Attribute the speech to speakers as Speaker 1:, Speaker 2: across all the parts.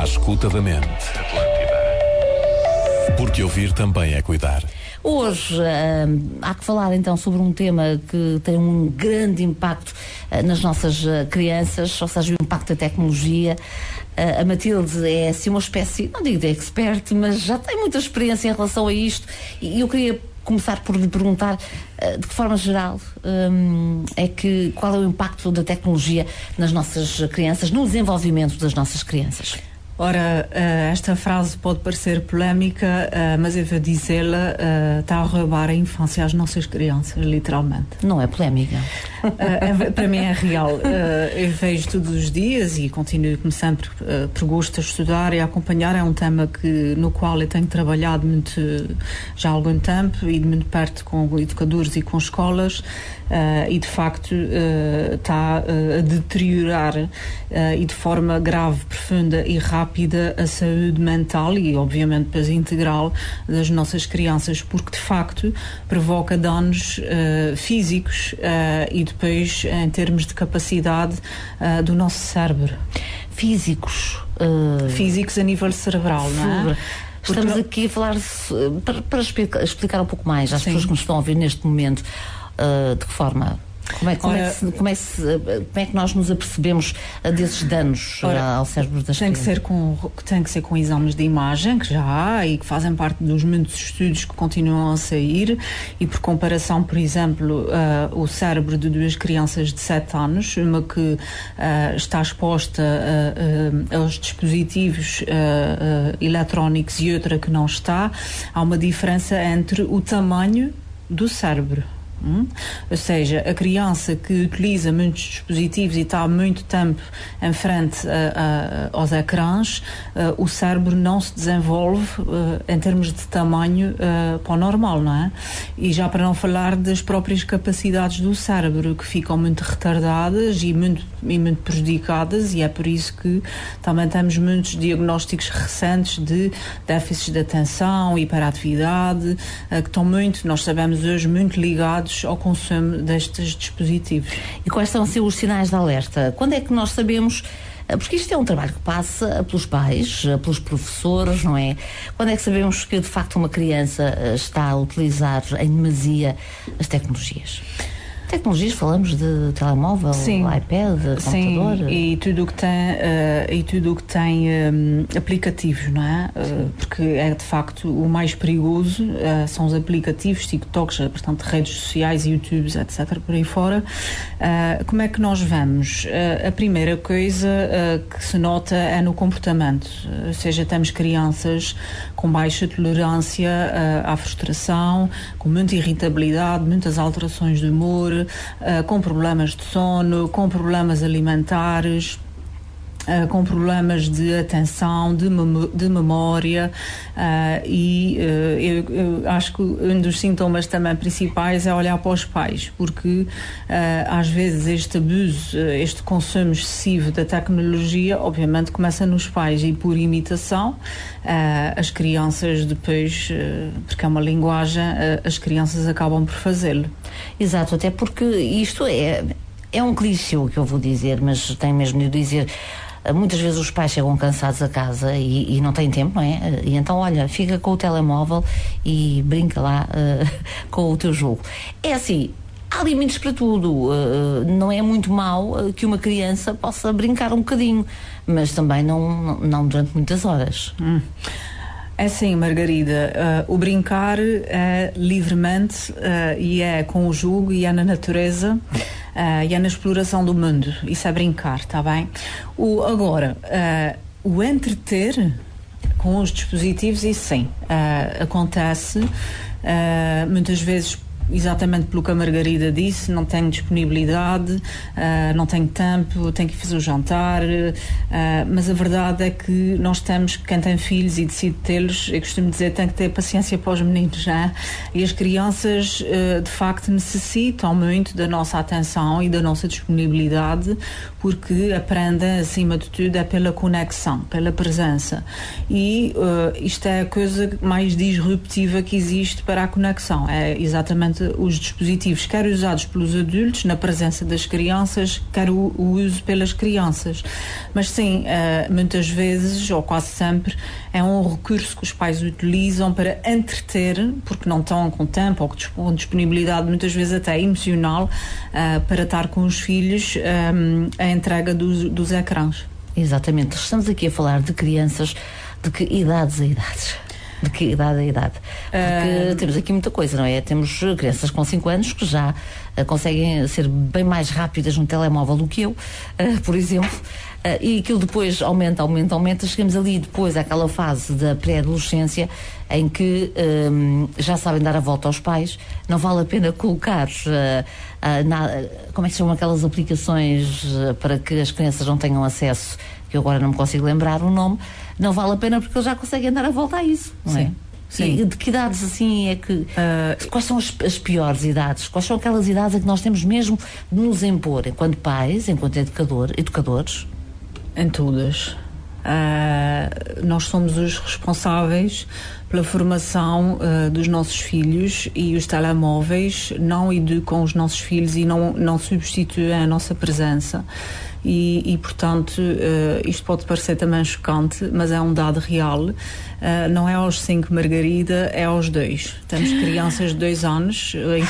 Speaker 1: escuta da mente. Porque ouvir também é cuidar.
Speaker 2: Hoje há que falar então sobre um tema que tem um grande impacto nas nossas crianças, ou seja, o impacto da tecnologia. A Matilde é assim uma espécie, não digo de expert, mas já tem muita experiência em relação a isto, e eu queria começar por lhe perguntar, de que forma geral, qual é o impacto da tecnologia nas nossas crianças, no desenvolvimento das nossas crianças?
Speaker 3: Ora, esta frase pode parecer polémica, mas eu vou dizê-la, está a roubar a infância às nossas crianças, literalmente.
Speaker 2: Não é polémica.
Speaker 3: Para mim é real. Eu vejo todos os dias e continuo, como sempre, por gosto, a estudar e a acompanhar. É um tema no qual eu tenho trabalhado muito, já há algum tempo, e de muito perto com educadores e com escolas, e de facto está a deteriorar e de forma grave, profunda e rápida a saúde mental e obviamente depois integral das nossas crianças, porque de facto provoca danos físicos e depois em termos de capacidade do nosso cérebro.
Speaker 2: Físicos
Speaker 3: a nível cerebral, não é?
Speaker 2: Estamos aqui a falar para explicar um pouco mais às pessoas que nos estão a ouvir neste momento, de que forma? Como é que nós nos apercebemos desses danos ao cérebro das crianças?
Speaker 3: Tem que ser com exames de imagem, que já há e que fazem parte dos muitos estudos que continuam a sair, e por comparação, por exemplo, o cérebro de duas crianças de 7 anos, uma que está exposta aos dispositivos eletrónicos e outra que não está, há uma diferença entre o tamanho do cérebro. Ou seja, a criança que utiliza muitos dispositivos e está há muito tempo em frente aos ecrãs, o cérebro não se desenvolve em termos de tamanho para o normal, não é? E já para não falar das próprias capacidades do cérebro, que ficam muito retardadas e muito prejudicadas, e é por isso que também temos muitos diagnósticos recentes de déficits de atenção, hiperatividade, que estão nós sabemos hoje, muito ligados ao consumo destes dispositivos.
Speaker 2: E quais são assim, os sinais de alerta? Quando é que nós sabemos, porque isto é um trabalho que passa pelos pais, pelos professores, não é? Quando é que sabemos que de facto uma criança está a utilizar em demasia as tecnologias? Tecnologias, falamos de telemóvel, iPad, computador.
Speaker 3: Sim, e tudo o que tem aplicativos, não é? Porque é de facto o mais perigoso, são os aplicativos, TikToks, portanto redes sociais, YouTubes, etc, por aí fora. Como é que nós vamos? A primeira coisa que se nota é no comportamento, ou seja, temos crianças com baixa tolerância à frustração, com muita irritabilidade, muitas alterações de humor, com problemas de sono, com problemas alimentares, com problemas de atenção, de memória, e eu acho que um dos sintomas também principais é olhar para os pais, porque às vezes este abuso, este consumo excessivo da tecnologia, obviamente começa nos pais, e por imitação as crianças depois, porque é uma linguagem, as crianças acabam por fazê-lo.
Speaker 2: Exato, até porque isto é um clichê o que eu vou dizer, mas tenho mesmo de dizer. Muitas vezes os pais chegam cansados a casa e não têm tempo, não é? E então, olha, fica com o telemóvel e brinca lá com o teu jogo. É assim, há limites para tudo. Não é muito mau que uma criança possa brincar um bocadinho, mas também não durante muitas horas.
Speaker 3: É sim, Margarida, o brincar é livremente, e é com o jogo, e é na natureza, e é na exploração do mundo. Isso é brincar, está bem? Agora, o entreter com os dispositivos, isso sim, acontece muitas vezes. Exatamente pelo que a Margarida disse, não tenho disponibilidade, não tenho tempo, tenho que fazer o jantar, mas a verdade é que nós temos, quem tem filhos e decide tê-los, eu costumo dizer, tem que ter paciência para os meninos, já. E as crianças de facto necessitam muito da nossa atenção e da nossa disponibilidade, porque aprendem, acima de tudo, é pela conexão, pela presença, e isto é a coisa mais disruptiva que existe para a conexão, é exatamente portanto, os dispositivos, quer usados pelos adultos, na presença das crianças, quer o uso pelas crianças. Mas sim, muitas vezes, ou quase sempre, é um recurso que os pais utilizam para entreter, porque não estão com tempo ou com disponibilidade, muitas vezes até emocional, para estar com os filhos, a entrega dos ecrãs.
Speaker 2: Exatamente. Estamos aqui a falar de crianças de que idades a idades? De que idade a idade? Porque temos aqui muita coisa, não é? Temos crianças com 5 anos que já conseguem ser bem mais rápidas no telemóvel do que eu, por exemplo, e aquilo depois aumenta. Chegamos ali depois àquela fase da pré-adolescência em que já sabem dar a volta aos pais. Não vale a pena colocar como é que se chamam aquelas aplicações para que as crianças não tenham acesso, que eu agora não me consigo lembrar o nome. Não vale a pena porque eles já conseguem dar a volta a isso, não é?
Speaker 3: Sim.
Speaker 2: E de que idades assim é que... quais são as piores idades? Quais são aquelas idades em que nós temos mesmo de nos impor, enquanto pais, enquanto educadores?
Speaker 3: Em todas. Nós somos os responsáveis pela formação dos nossos filhos, e os telemóveis não educam os nossos filhos e não substituem a nossa presença. E portanto, isto pode parecer também chocante, mas é um dado real. Não é aos 5, Margarida, é aos 2. Temos crianças de 2 anos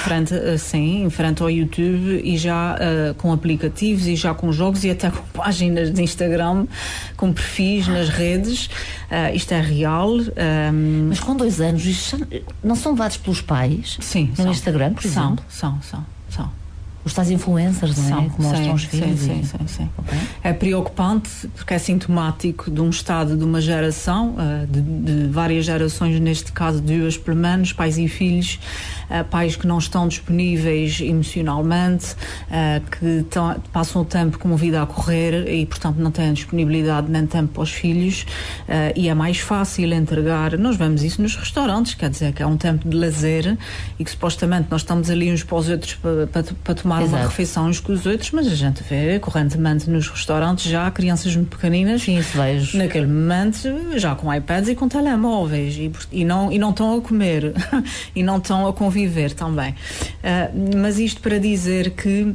Speaker 3: em frente ao YouTube, e já com aplicativos, e já com jogos, e até com páginas de Instagram, com perfis nas redes. Isto é real.
Speaker 2: Mas com 2 anos, isto não são dados pelos pais?
Speaker 3: Sim,
Speaker 2: no Instagram, por exemplo?
Speaker 3: São.
Speaker 2: Os tais influencers, não é? Que mostram os filhos.
Speaker 3: Sim. Okay. É preocupante porque é sintomático de um estado de uma geração, de várias gerações, neste caso 2 pelo menos, pais e filhos, pais que não estão disponíveis emocionalmente, que passam o tempo com a vida a correr e, portanto, não têm disponibilidade nem tempo para os filhos, e é mais fácil entregar. Nós vemos isso nos restaurantes, quer dizer, que é um tempo de lazer e que supostamente nós estamos ali uns para os outros para tomar uma refeição uns com os outros, mas a gente vê correntemente nos restaurantes já crianças muito pequeninas.
Speaker 2: Sim, isso vejo.
Speaker 3: Naquele momento já com iPads e com telemóveis, e não estão a comer e não estão a conviver também. Mas isto para dizer que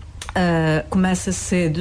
Speaker 3: começa cedo,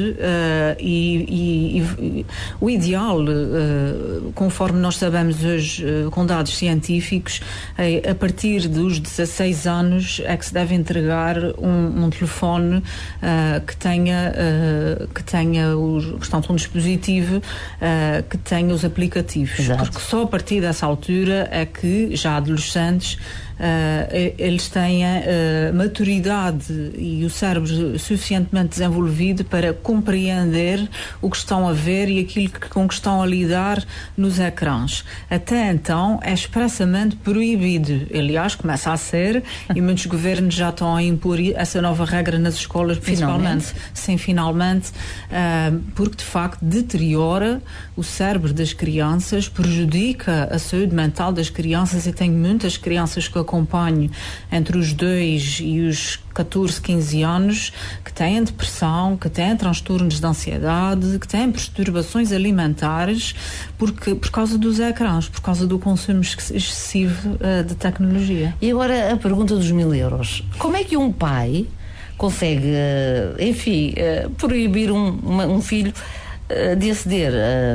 Speaker 3: e o ideal, conforme nós sabemos hoje, com dados científicos, a partir dos 16 anos é que se deve entregar um telefone que tenha portanto, um dispositivo que tenha os aplicativos. Exato. Porque só a partir dessa altura é que já adolescentes eles têm maturidade e o cérebro suficientemente desenvolvido para compreender o que estão a ver e aquilo com que estão a lidar nos ecrãs. Até então é expressamente proibido. Aliás, começa a ser, e muitos governos já estão a impor essa nova regra nas escolas, principalmente. Finalmente, porque de facto deteriora o cérebro das crianças, prejudica a saúde mental das crianças, e tenho muitas crianças que acompanho entre os 2 e os 14, 15 anos que têm depressão, que têm transtornos de ansiedade, que têm perturbações alimentares por causa dos ecrãs, por causa do consumo excessivo de tecnologia.
Speaker 2: E agora a pergunta dos 1000 euros. Como é que um pai consegue, proibir um filho de aceder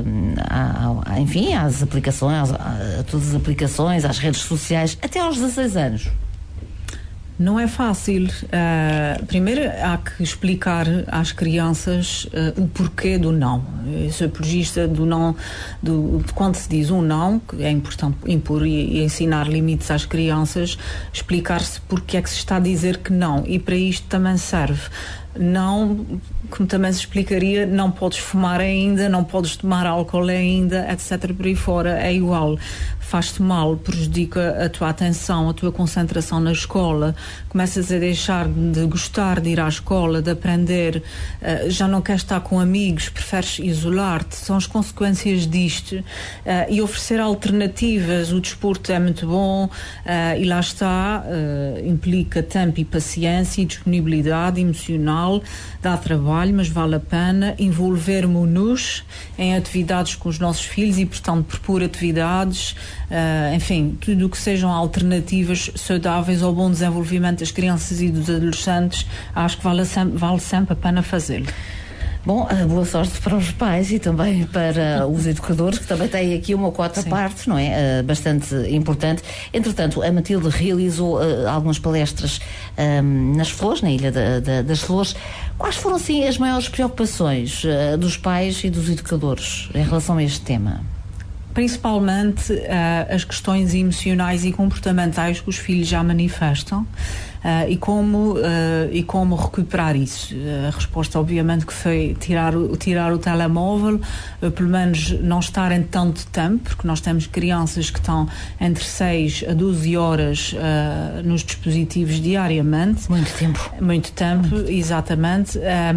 Speaker 2: às aplicações, a todas as aplicações, às redes sociais, até aos 16 anos?
Speaker 3: Não é fácil. Primeiro há que explicar às crianças o porquê do não. Eu sou apologista do não, de quando se diz um não, que é importante impor e ensinar limites às crianças, explicar-se porque é que se está a dizer que não, e para isto também serve. Não, como também se explicaria, não podes fumar ainda, não podes tomar álcool ainda, etc. Por aí fora é igual. Faz-te mal, prejudica a tua atenção, a tua concentração na escola, começas a deixar de gostar de ir à escola, de aprender, já não queres estar com amigos, preferes isolar-te. São as consequências disto, e oferecer alternativas. O desporto é muito bom, e lá está, implica tempo e paciência e disponibilidade emocional normal, dá trabalho, mas vale a pena envolvermos-nos em atividades com os nossos filhos e, portanto, propor atividades, enfim, tudo o que sejam alternativas saudáveis ao bom desenvolvimento das crianças e dos adolescentes, acho que vale sempre a pena fazê-lo.
Speaker 2: Bom, boa sorte para os pais e também para os educadores, que também têm aqui uma cota à parte, não é? Bastante importante. Entretanto, a Matilde realizou algumas palestras nas Flores, na Ilha das Flores. Quais foram, assim, as maiores preocupações dos pais e dos educadores em relação a este tema?
Speaker 3: Principalmente as questões emocionais e comportamentais que os filhos já manifestam e como recuperar isso. A resposta, obviamente, que foi tirar o telemóvel, pelo menos não estarem tanto tempo, porque nós temos crianças que estão entre 6 a 12 horas nos dispositivos diariamente. Muito tempo, exatamente.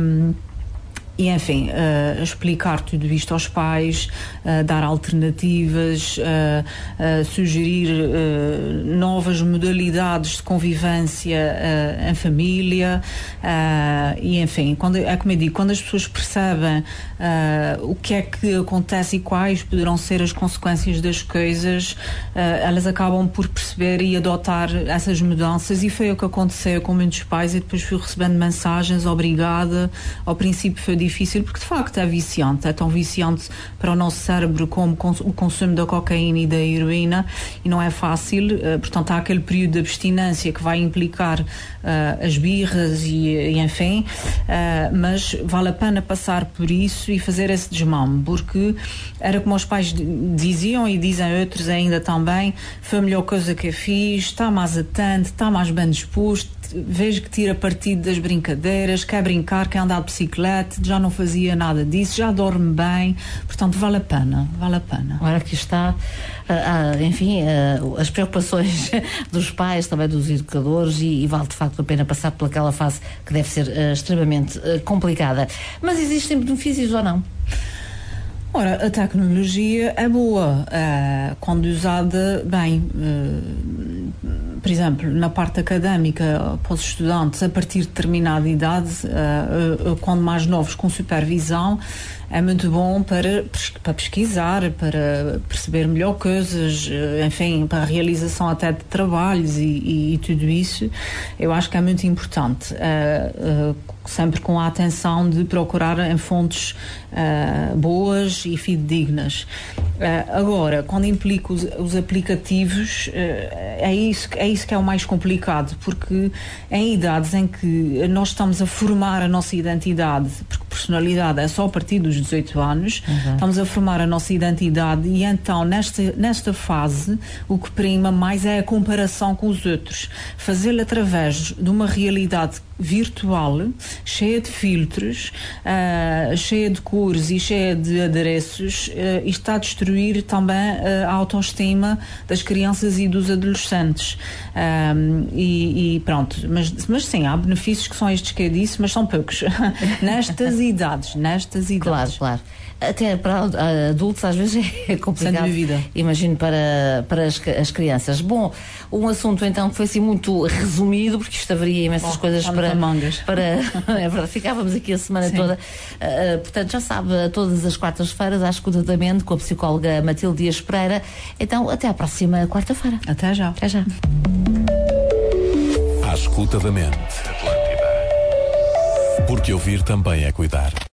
Speaker 3: E, enfim, explicar tudo isto aos pais, dar alternativas, sugerir novas modalidades de convivência em família e, enfim, como eu digo, quando as pessoas percebem o que é que acontece e quais poderão ser as consequências das coisas, elas acabam por perceber e adotar essas mudanças, e foi o que aconteceu com muitos pais. E depois fui recebendo mensagens: obrigada, ao princípio foi difícil, porque de facto é viciante, é tão viciante para o nosso cérebro como o consumo da cocaína e da heroína, e não é fácil. Portanto, há aquele período de abstinência que vai implicar as birras e enfim, mas vale a pena passar por isso e fazer esse desmame, porque era como os pais diziam e dizem outros ainda também: foi a melhor coisa que eu fiz, está mais atento, está mais bem disposto, vejo que tira partido das brincadeiras, quer brincar, quer andar de bicicleta, já não fazia nada disso, já dorme bem, portanto vale a pena.
Speaker 2: Agora aqui está, enfim, as preocupações dos pais, também dos educadores, e vale de facto a pena passar por aquela fase que deve ser extremamente complicada. Mas existem benefícios ou não?
Speaker 3: Ora, a tecnologia é boa quando usada bem. Por exemplo, na parte académica, para os estudantes a partir de determinada idade, quando mais novos, com supervisão, é muito bom para pesquisar, para perceber melhor coisas, enfim, para a realização até de trabalhos e tudo isso. Eu acho que é muito importante, sempre com a atenção de procurar em fontes boas e fidedignas. Agora, quando implica os aplicativos, é isso que é o mais complicado, porque em idades em que nós estamos a formar a nossa identidade, porque personalidade é só a partir dos 18 anos, estamos a formar a nossa identidade, e então nesta fase o que prima mais é a comparação com os outros, fazê-lo através de uma realidade virtual, cheia de filtros, cheia de cores e cheia de adereços, e está a destruir também a autoestima das crianças e dos adolescentes. E pronto, mas sim, há benefícios que são estes que eu disse, mas são poucos nestas idades.
Speaker 2: Claro. Até para adultos às vezes é complicado.
Speaker 3: Sem dúvida.
Speaker 2: Imagino para as crianças. Bom, um assunto então que foi assim muito resumido, porque isto haveria imensas coisas para
Speaker 3: mangas.
Speaker 2: É verdade, ficávamos aqui a semana toda. Portanto, já sabe, todas as quartas-feiras, à escuta da mente, com a psicóloga Matilde Dias Pereira. Então, até à próxima quarta-feira.
Speaker 3: Até já.
Speaker 2: Até já.
Speaker 1: À escuta da mente. Porque ouvir também é cuidar.